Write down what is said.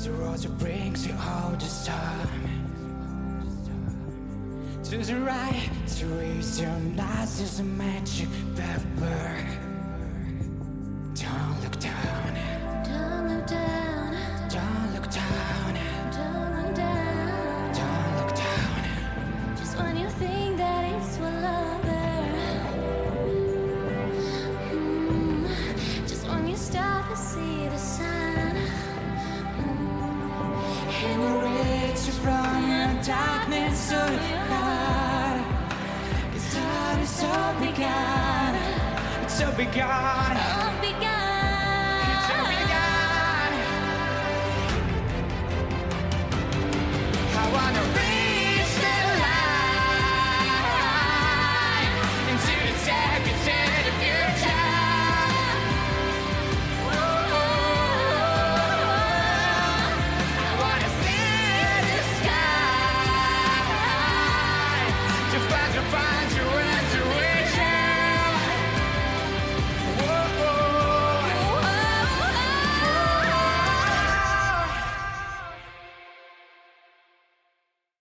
The road that brings you all this time. To the right, to raise your eyes, there's a magic pepper. Don't look down. Don't look down. Don't look down. Don't look down. Don't look down. Just when you think that it's all over, just when you start to see the sun, And you reach from your darkness to your heart. It's all so begun. It's so begun.